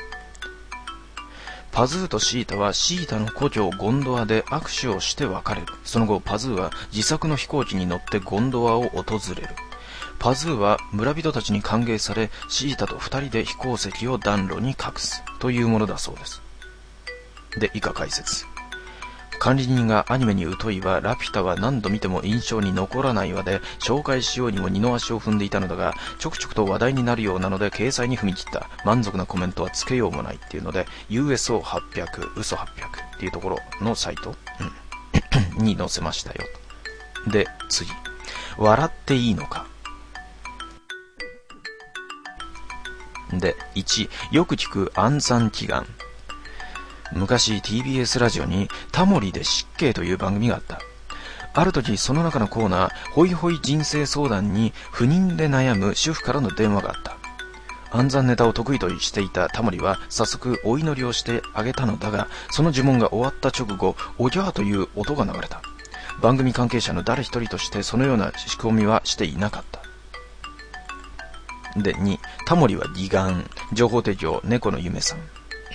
パズーとシータはシータの故郷ゴンドワで握手をして別れる。その後パズーは自作の飛行機に乗ってゴンドワを訪れる。パズーは村人たちに歓迎され、シータと二人で飛行石を暖炉に隠すというものだそうです。で、以下解説。管理人がアニメに疎いはラピュタは何度見ても印象に残らないわで紹介しようにも二の足を踏んでいたのだが、ちょくちょくと話題になるようなので掲載に踏み切った。満足なコメントはつけようもないっていうので ユーエスオーはっぴゃく 嘘はっぴゃくっていうところのサイト、うん、に載せましたよと。で、次。笑っていいのか。で、いち、よく聞く安産祈願。昔 ティービーエス ラジオにタモリで失敬という番組があった。ある時その中のコーナー、ホイホイ人生相談に不妊で悩む主婦からの電話があった。暗算ネタを得意としていたタモリは早速お祈りをしてあげたのだが、その呪文が終わった直後、おぎゃーという音が流れた。番組関係者の誰一人としてそのような仕込みはしていなかった。で、に、タモリは義眼、情報提供、猫の夢さん。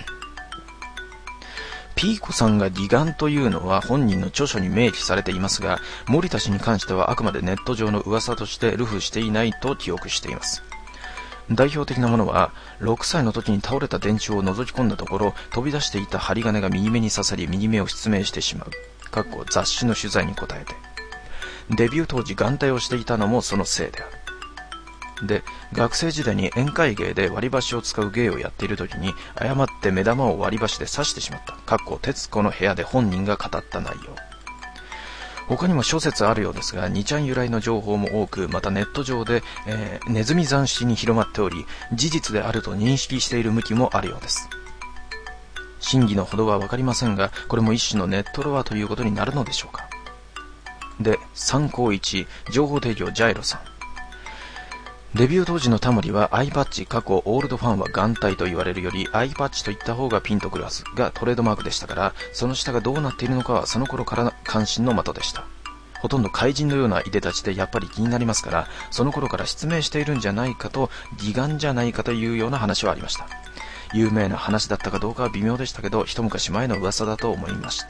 ピーコさんが義眼というのは本人の著書に明記されていますが、森田氏に関してはあくまでネット上の噂として流布していないと記憶しています。代表的なものは、ろくさいの時に倒れた電柱を覗き込んだところ、飛び出していた針金が右目に刺さり右目を失明してしまう。かっこ雑誌の取材に答えて。デビュー当時眼帯をしていたのもそのせいである。で、学生時代に宴会芸で割り箸を使う芸をやっている時に誤って目玉を割り箸で刺してしまった。かっこ徹子の部屋で本人が語った内容。他にも諸説あるようですが、にちゃん由来の情報も多く、またネット上で、えー、ネズミ斬新に広まっており、事実であると認識している向きもあるようです。真偽のほどはわかりませんが、これも一種のネットロワということになるのでしょうか。で、参考いち、情報提供ジャイロさん。デビュー当時のタモリはアイパッチ過去オールドファンは眼帯と言われるよりアイパッチといった方がピンとくるはずがトレードマークでしたから、その下がどうなっているのかはその頃から関心の的でした。ほとんど怪人のようないでたちでやっぱり気になりますから、その頃から失明しているんじゃないかと、義眼じゃないかというような話はありました。有名な話だったかどうかは微妙でしたけど、一昔前の噂だと思いました。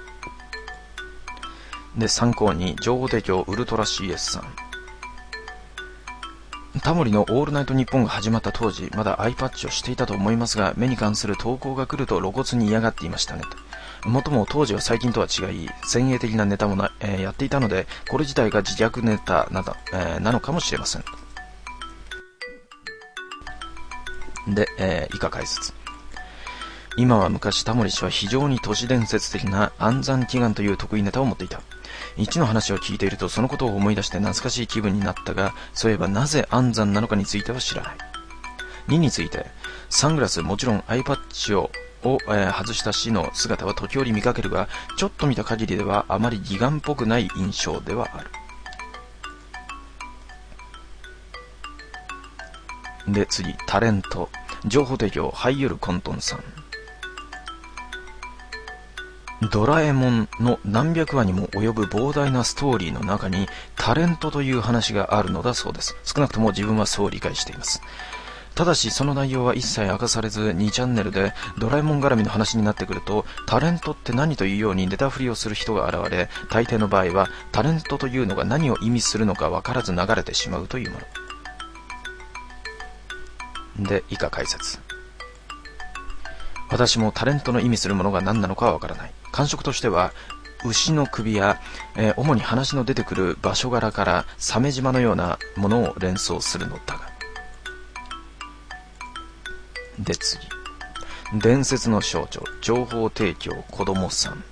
で、参考に情報提供ウルトラ シーエス さん。タモリのオールナイトニッポンが始まった当時、まだアイパッチをしていたと思いますが、目に関する投稿が来ると露骨に嫌がっていましたねと。もっとも当時は最近とは違い、先鋭的なネタもな、えー、やっていたので、これ自体が自虐ネタなど、えー、なのかもしれません。で、えー、以下解説。今は昔タモリ氏は非常に都市伝説的な暗算祈願という得意ネタを持っていた。いちの話を聞いているとそのことを思い出して懐かしい気分になったが、そういえばなぜ暗算なのかについては知らない。にについて、サングラス、もちろんアイパッチをを、えー、外した氏の姿は時折見かけるが、ちょっと見た限りではあまり義眼っぽくない印象ではある。で、次、タレント。情報提供、ハイユルコントンさん。 ドラえもんの何百話にも及ぶ膨大なストーリーの中にタレントという話があるのだそうです。少なくとも自分はそう理解しています。ただしその内容は一切明かされず、にチャンネルでドラえもん絡みの話になってくると、タレントって何というようにネタ振りをする人が現れ、大抵の場合はタレントというのが何を意味するのか分からず流れてしまうというもので、以下解説。私もタレントの意味するものが何なのかは分からない。感触としては牛の首や、えー、主に話の出てくる場所柄から鮫島のようなものを連想するのだが。で次、伝説の少女、情報提供子供さん。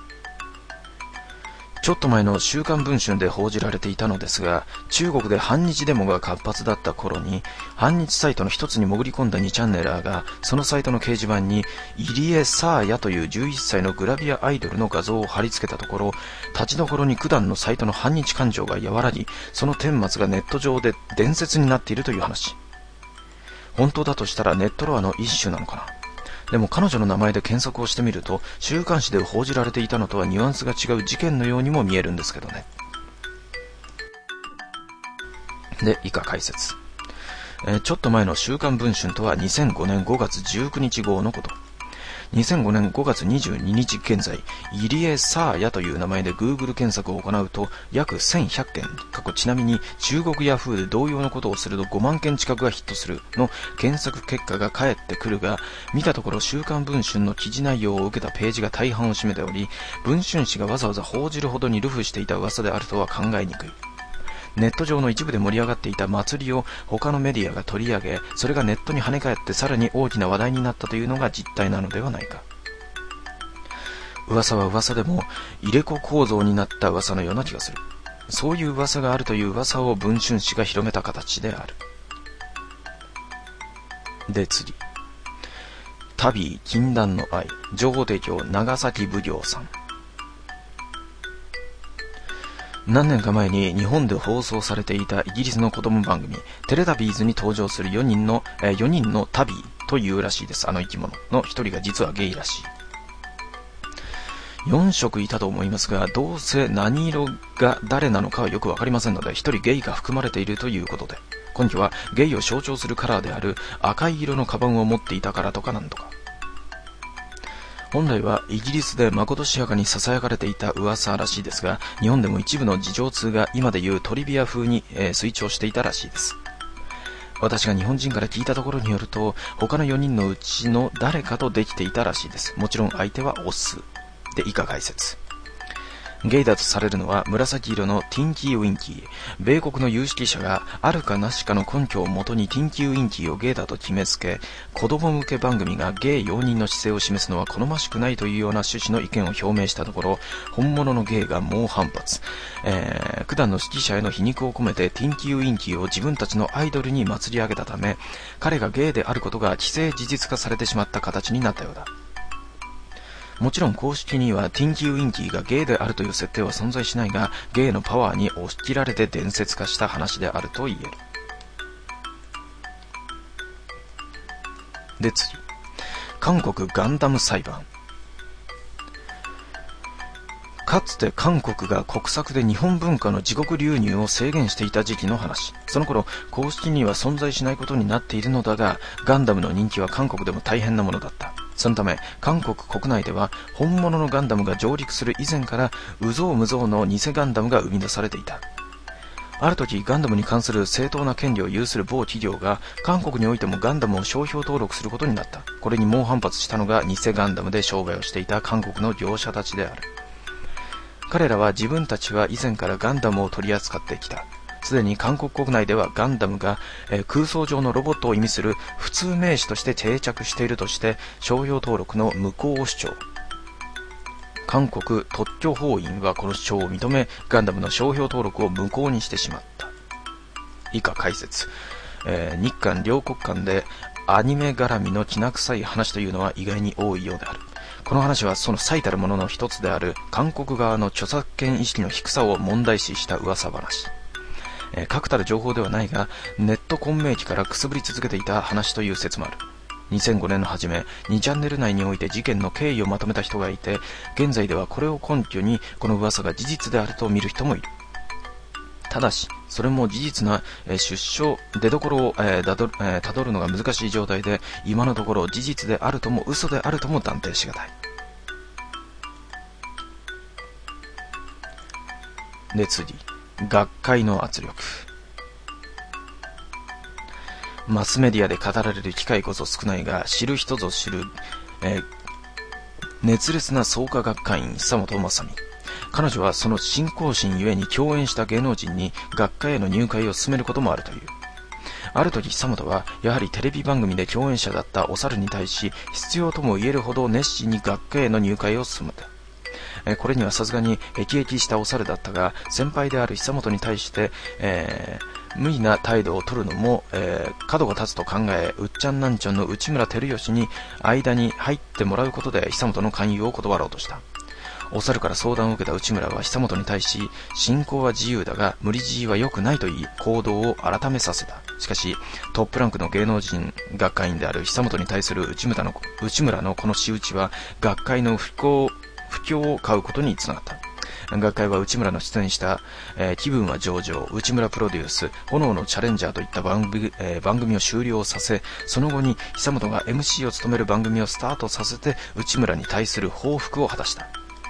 ちょっと前の週刊文春で報じられていたのですが、中国で反日デモが活発だった頃に、反日サイトの一つに潜り込んだにチャンネラーが、そのサイトの掲示板に入江沙耶というじゅういっさいのグラビアアイドルの画像を貼り付けたところ、立ちどころに九段のサイトの反日感情が和らぎ、その顛末がネット上で伝説になっているという話。本当だとしたらネットロアの一種なのかな。でも彼女の名前で検索をしてみると、週刊誌で報じられていたのとはニュアンスが違う事件のようにも見えるんですけどね。で、以下解説。えー、ちょっと前の週刊文春とはにせんごねんごがつじゅうくにち号のこと。にせんごねんごがつにじゅうににち現在、入江沙耶という名前で Google 検索を行うと約せんひゃくけん、過去ちなみに中国ヤフーで同様のことをするとごまんけん近くがヒットするの検索結果が返ってくるが、見たところ週刊文春の記事内容を受けたページが大半を占めており、文春誌がわざわざ報じるほどに流布していた噂であるとは考えにくい。ネット上の一部で盛り上がっていた祭りを他のメディアが取り上げ、それがネットに跳ね返ってさらに大きな話題になったというのが実態なのではないか。噂は噂でも入れ子構造になった噂のような気がする。そういう噂があるという噂を文春誌が広めた形である。で次、旅禁断の愛、情報提供長崎奉行さん。何年か前に日本で放送されていたイギリスの子供番組テレタビーズに登場するよにんの、えー、よにんのタビーというらしいです。あの生き物のひとりが実はゲイらしい。よんしょくいたと思いますが、どうせ何色が誰なのかはよくわかりませんので、ひとりゲイが含まれているということで、根拠はゲイを象徴するカラーである赤い色のカバンを持っていたからとかなんとか。本来はイギリスでまことしやかに囁かれていた噂らしいですが、日本でも一部の事情通が今でいうトリビア風に、えー、推奨していたらしいです。私が日本人から聞いたところによると、他のよにんのうちの誰かとできていたらしいです。もちろん相手はオスで、以下解説。ゲイだとされるのは紫色のティンキーウィンキー。米国の有識者があるかなしかの根拠をもとにティンキーウィンキーをゲイだと決めつけ、子供向け番組がゲイ容認の姿勢を示すのは好ましくないというような趣旨の意見を表明したところ、本物のゲイが猛反発。えー、九段の指揮者への皮肉を込めてティンキーウィンキーを自分たちのアイドルに祭り上げたため、彼がゲイであることが既成事実化されてしまった形になったようだ。もちろん公式にはティンキーウィンキーがゲイであるという設定は存在しないが、ゲイのパワーに押し切られて伝説化した話であると言える。で次、韓国ガンダム裁判。かつて韓国が国策で日本文化の自国流入を制限していた時期の話。その頃公式には存在しないことになっているのだが、ガンダムの人気は韓国でも大変なものだった。そのため韓国国内では本物のガンダムが上陸する以前から有象無象の偽ガンダムが生み出されていた。ある時ガンダムに関する正当な権利を有する某企業が韓国においてもガンダムを商標登録することになった。これに猛反発したのが偽ガンダムで商売をしていた韓国の業者たちである。彼らは自分たちは以前からガンダムを取り扱ってきた。すでに韓国国内ではガンダムが、えー、空想上のロボットを意味する普通名詞として定着しているとして商標登録の無効を主張。韓国特許法院はこの主張を認め、ガンダムの商標登録を無効にしてしまった。以下解説。えー、日韓両国間でアニメ絡みのきな臭い話というのは意外に多いようである。この話はその最たるものの一つである韓国側の著作権意識の低さを問題視した噂話。えー、確たる情報ではないが、ネット混迷期からくすぶり続けていた話という説もある。 にせんごねんの初め、にチャンネル内において事件の経緯をまとめた人がいて、現在ではこれを根拠にこの噂が事実であると見る人もいる。ただし、それも事実な、えー、出生、出所を、えー、たどる、えー、たどるのが難しい状態で、今のところ事実であるとも嘘であるとも断定しがたい。で、次。学会の圧力。マスメディアで語られる機会こそ少ないが、知る人ぞ知る、えー、熱烈な創価学会員久本雅美。彼女はその信仰心ゆえに共演した芸能人に学会への入会を勧めることもあるという。ある時久本はやはりテレビ番組で共演者だったお猿に対し、必要とも言えるほど熱心に学会への入会を勧めた。これにはさすがに辟易したお猿だったが、先輩である久本に対して、えー、無理な態度を取るのも、えー、角が立つと考え、うっちゃんなんちゃんの内村照義に間に入ってもらうことで久本の勧誘を断ろうとした。お猿から相談を受けた内村は久本に対し、信仰は自由だが無理強いは良くないと言い、行動を改めさせた。しかしトップランクの芸能人学会員である久本に対する内村の、内村のこの仕打ちは学会の不幸不況を買うことにつながった。学会は内村の出演した、えー、気分は上々、内村プロデュース、炎のチャレンジャーといった番組、えー、番組を終了させ、その後に久本が エムシー を務める番組をスタートさせて、内村に対する報復を果たした。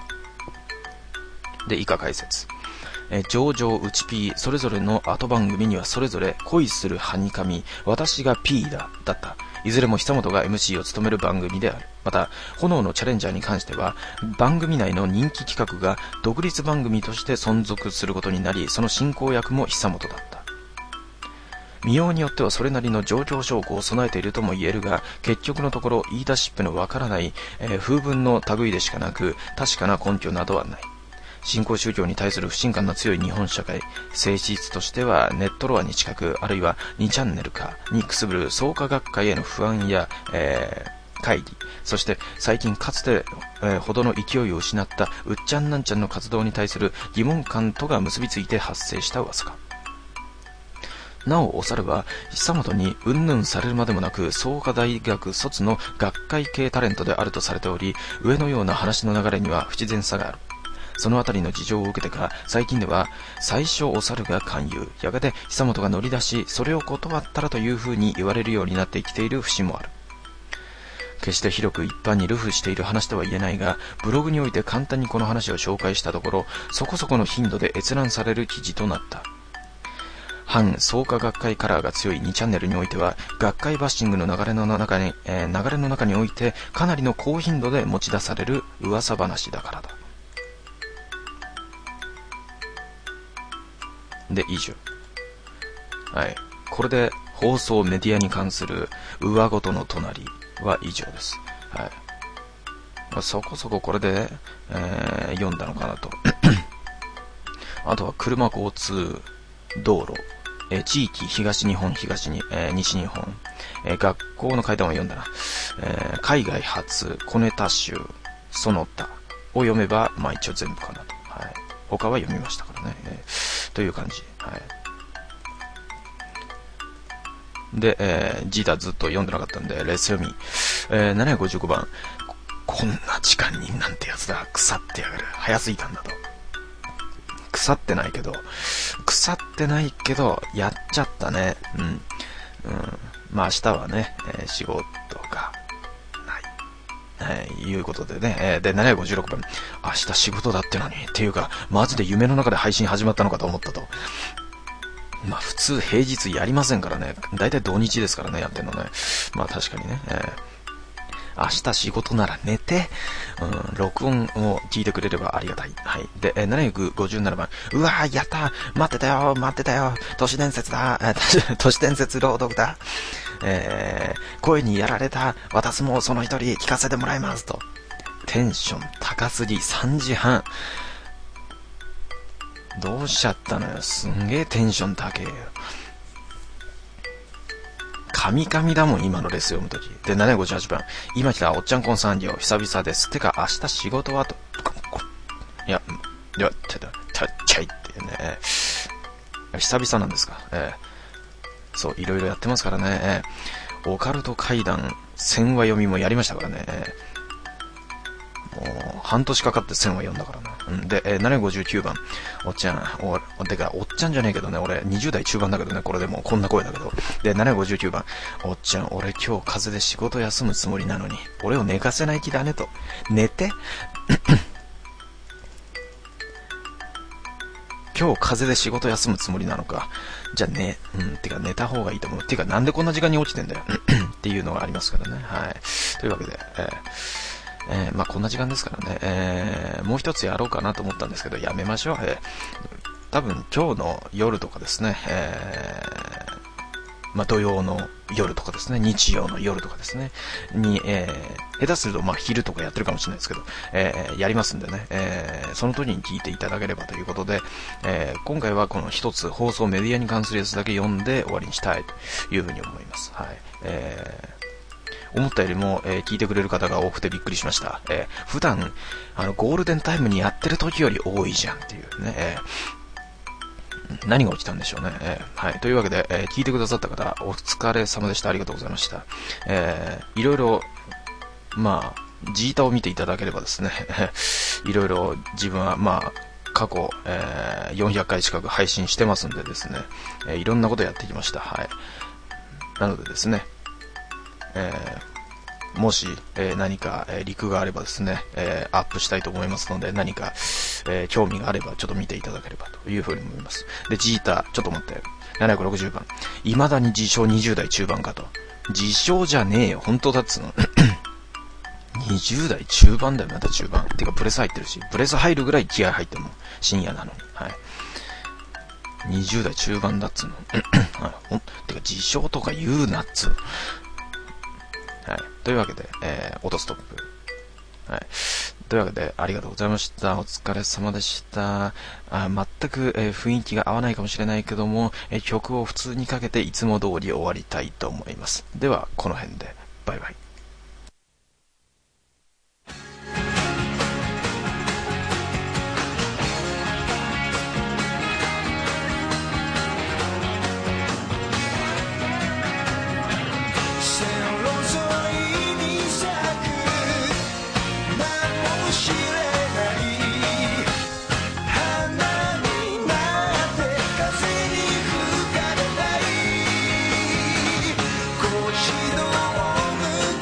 で、以下解説。えー、上々、内 P、それぞれの後番組にはそれぞれ恋するはにかみ、私が P だ、だった。いずれも久本が エムシー を務める番組である。また、炎のチャレンジャーに関しては、番組内の人気企画が独立番組として存続することになり、その進行役も久本だった。見ようによってはそれなりの状況証拠を備えているとも言えるが、結局のところ言い出しっぺのわからない、えー、風聞の類でしかなく、確かな根拠などはない。新興宗教に対する不信感の強い日本社会、性質としてはネットロアに近く、あるいはにチャンネル化にくすぶる創価学会への不安や、えー、会議、そして最近かつて、えー、ほどの勢いを失ったうっちゃんなんちゃんの活動に対する疑問感とが結びついて発生した噂か。なお、お猿は久本にうんぬんされるまでもなく創価大学卒の学会系タレントであるとされており、上のような話の流れには不自然さがある。そのあたりの事情を受けてか、最近では最初お猿が勧誘、やがて久本が乗り出し、それを断ったらという風に言われるようになってきている節もある。決して広く一般に流布している話とは言えないが、ブログにおいて簡単にこの話を紹介したところ、そこそこの頻度で閲覧される記事となった。反創価学会カラーが強いにチャンネルにおいては、学会バッシングの流れの中に、えー、流れの中においてかなりの高頻度で持ち出される噂話だからだ。で、以上。はい。これで放送メディアに関する上ごとの隣は以上です。はい。まあ、そこそここれで、えー、読んだのかなと。あとは車交通道路、えー、地域東日本東に、えー、西日本、えー、学校の階段は読んだな。えー、海外発小ネタ集その他を読めば、まあ一応全部かなと。はい。他は読みましたからね。えーという感じ。はい。で、えー、ジータずっと読んでなかったんで、レッス読み。えー、ななひゃくごじゅうごばん。こ、こんな時間になんてやつだ。腐ってやがる。早すぎたんだと。腐ってないけど、腐ってないけど、やっちゃったね。うん。うん。まあ明日はね、えー、仕事がない。はい、いうことでね。えー、で、ななひゃくごじゅうろくばん。明日仕事だってのに。っていうか、マジで夢の中で配信始まったのかと思ったと。まあ普通平日やりませんからね。だいたい土日ですからね、やってんのね。まあ確かにね。えー、明日仕事なら寝て、うん、録音を聞いてくれればありがたい。はい。で、えー、ななひゃくごじゅうななばん。うわー、やったー、待ってたよー、待ってたよー、都市伝説だー、えー、都市伝説朗読だ。えー、声にやられた私もその一人聞かせてもらいますと。テンション高すぎ。さんじはん。どうしちゃったのよ。すんげえテンション高えよ。神々だもん、今のレス読むとき。で、ななひゃくごじゅうはちばん。今来たおっちゃんこんさんりょう、久々です。てか、明日仕事はと。いや、いや、ちょっと、ちょっちゃいってね。久々なんですか。えー、そう、いろいろやってますからね。えーオカルト怪談せんわ読みもやりましたからね。もう半年かかってせんわ読んだからな。うん、で、えー、ななひゃくごじゅうきゅうばん、おっちゃん、お、てか、おっちゃんじゃねえけどね、俺にじゅう代中盤だけどね、これでもうこんな声だけど。で、ななひゃくごじゅうきゅうばん、おっちゃん、俺今日風邪で仕事休むつもりなのに、俺を寝かせない気だねと。寝て今日風邪で仕事休むつもりなのか。じゃあね、うん、てか寝た方がいいと思う。てかなんでこんな時間に落ちてんだよ。っていうのがありますからね。はい。というわけで、えーえー、まあこんな時間ですからね、えー、もう一つやろうかなと思ったんですけど、やめましょう。えー、多分今日の夜とかですね、えー、まあ土曜の夜とかですね、日曜の夜とかですね、に、えー、下手するとまあ昼とかやってるかもしれないですけど、えー、やりますんでね、えー、その時に聞いていただければということで、えー、今回はこの一つ放送メディアに関するやつだけ読んで終わりにしたいというふうに思います。はい。えー思ったよりも、えー、聞いてくれる方が多くてびっくりしました。えー、普段、あの、ゴールデンタイムにやってる時より多いじゃんっていうね、えー、何が起きたんでしょうね。えー、はい。というわけで、えー、聞いてくださった方、お疲れ様でした。ありがとうございました。えー、いろいろ、まあ、ジータを見ていただければですね、いろいろ自分は、まあ、過去、えー、よんひゃっかい近く配信してますんでですね、えー、いろんなことやってきました。はい。なのでですね、えー、もし、えー、何か、えー、リクがあればですね、えー、アップしたいと思いますので、何か、えー、興味があればちょっと見ていただければというふうに思います。で、ジータ、ちょっと待って、ななひゃくろくじゅうばん、未だに自称にじゅう代中盤かと。自称じゃねえよ、本当だっつうの。にじゅう代中盤だよ、また中盤。てか、ブレス入ってるし、ブレス入るぐらい気合入ってるもん。深夜なのに。はい。にじゅう代中盤だっつうの。はい、ほんてか、自称とか言うなっつう。はい。というわけで、えー、オートストップ。はい。というわけで、ありがとうございました。お疲れ様でした。あ全く、えー、雰囲気が合わないかもしれないけども、えー、曲を普通にかけていつも通り終わりたいと思います。では、この辺で。バイバイ。 腰の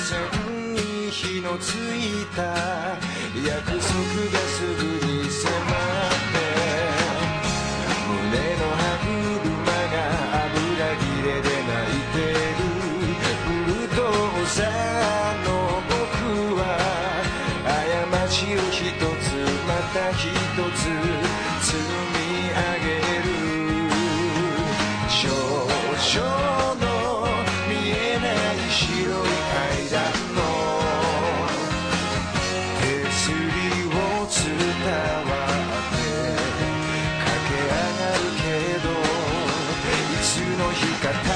線に火のついた約束がすぐに迫って胸の歯車が油切れで泣いてるブルドーザーの僕は過ちを一つまた一つ積み上げる少々の見えない白い階段の手すりを伝わって駆け上がるけどいつの日か